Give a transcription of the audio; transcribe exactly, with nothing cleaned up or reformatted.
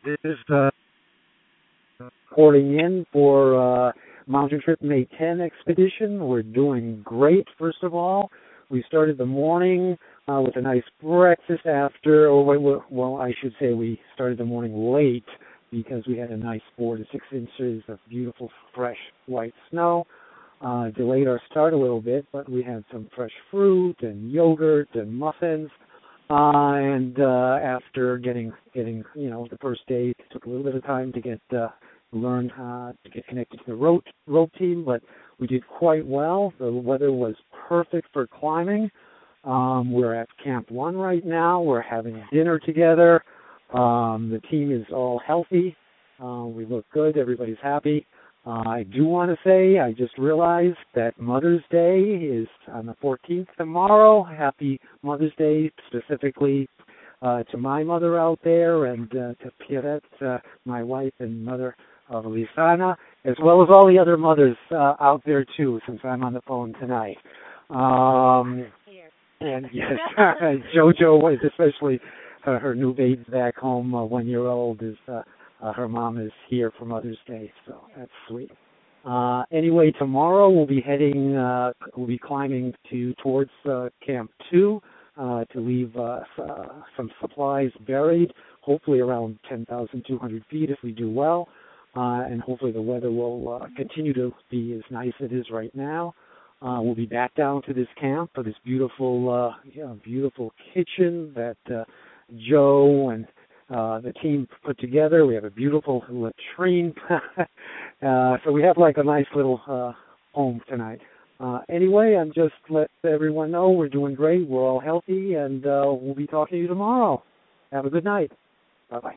This is uh, reporting in for uh, Mountain Trip May tenth expedition. We're doing great, first of all. We started the morning uh, with a nice breakfast after, or well, well, I should say we started the morning late because we had a nice four to six inches of beautiful, fresh white snow. Uh, delayed our start a little bit, but we had some fresh fruit and yogurt and muffins. Uh, and uh, after getting getting you know the first day, it took a little bit of time to get uh, learn uh, to get connected to the rope rope team, but we did quite well. The weather was perfect for climbing. Um, we're at Camp One right now. We're having dinner together. Um, the team is all healthy. Uh, we look good. Everybody's happy. Uh, I do want to say, I just realized that Mother's Day is on the fourteenth tomorrow. Happy Mother's Day specifically uh, to my mother out there and uh, to Pierrette, uh, my wife and mother of Lisana, as well as all the other mothers uh, out there too, since I'm on the phone tonight. Um, and yes, JoJo is especially uh, her new baby back home, uh, one year old, is uh, uh, her mom is here for Mother's Day, so that's sweet. Uh, anyway, tomorrow we'll be heading, uh, we'll be climbing to towards uh, Camp Two uh, to leave uh, uh, some supplies buried, hopefully around ten thousand two hundred feet if we do well, uh, and hopefully the weather will uh, continue to be as nice as it is right now. Uh, we'll be back down to this camp for this beautiful, uh, yeah, beautiful kitchen that uh, Joe and uh, the team put together. We have a beautiful latrine. uh, so we have like a nice little uh, home tonight. Uh, anyway, I'm just let everyone know we're doing great. We're all healthy, and uh, we'll be talking to you tomorrow. Have a good night. Bye-bye.